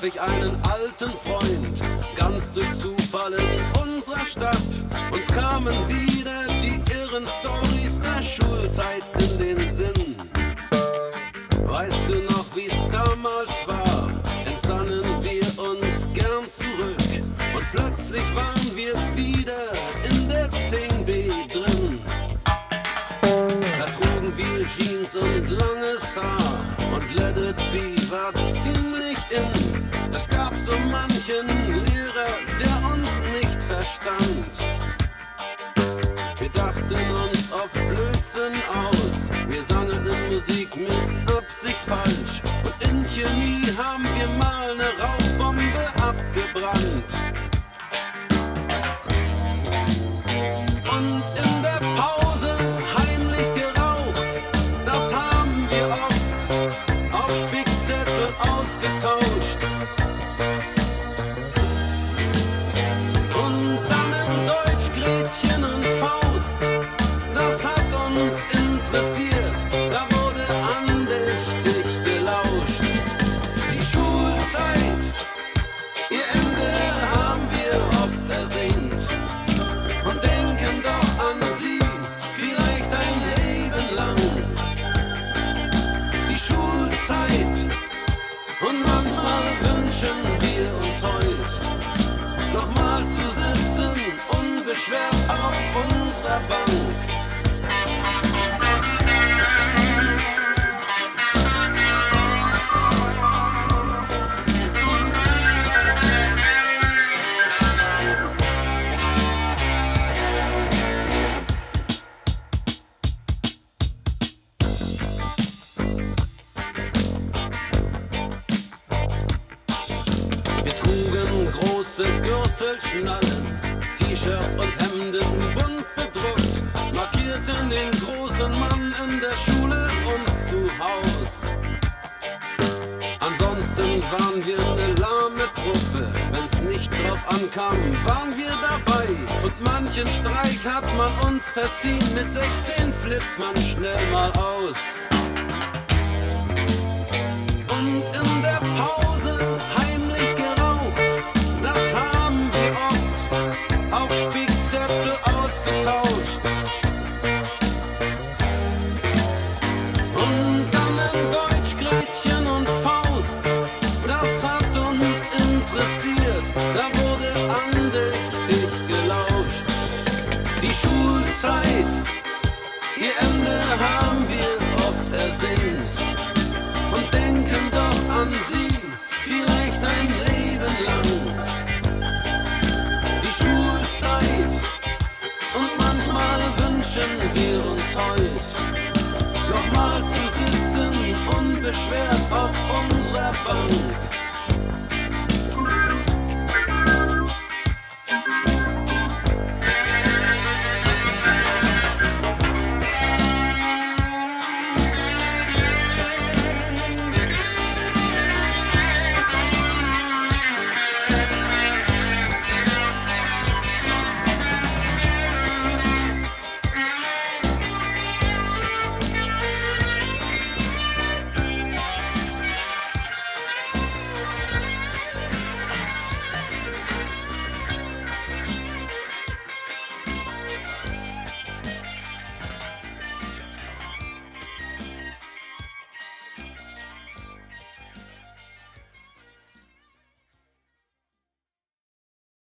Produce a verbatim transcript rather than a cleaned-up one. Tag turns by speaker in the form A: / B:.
A: traf ich einen alten Freund, ganz durch Zufall in unserer Stadt. Uns kamen wieder die irren Storys der Schulzeit in den Sinn. Weißt du noch, wie's damals war? Entsannen wir uns gern zurück und plötzlich waren wir wieder in der zehn B drin. Da trugen wir Jeans und langes Haar und Let It Be war ziemlich in. Es gab so manchen Lehrer, der uns nicht verstand. Wir dachten uns auf Blödsinn aus, wir sangen in Musik mit Absicht falsch. Und in Chemie haben wir mal eine Rauchbombe abgebrannt. Und in der Pause heimlich geraucht, das haben wir oft, auch Spickzettel ausgetauscht. Und dann in Deutsch Gretchen und Faust, das hat uns interessiert, da wurde andächtig gelauscht. Die Schulzeit, ihr Ende haben wir oft ersehnt und denken doch an sie, vielleicht ein Leben lang. Die Schulzeit, und manchmal wünschen wir uns heut, nochmal zu sitzen, unbeschwert auf unserer Bank. Wir trugen große Gürtelschnallen, T-Shirts und Hemden bunt bedruckt, markierten den großen Mann in der Schule und zu Haus. Ansonsten waren wir eine lahme Truppe, wenn's nicht drauf ankam, waren wir dabei. Und manchen Streich hat man uns verziehen, mit sechzehn flippt man schnell mal aus. Und in der Pause heimlich geraucht, das haben wir oft, auch Spickzettel ausgetauscht. Und dann in Deutsch Gretchen und Faust, das hat uns interessiert, da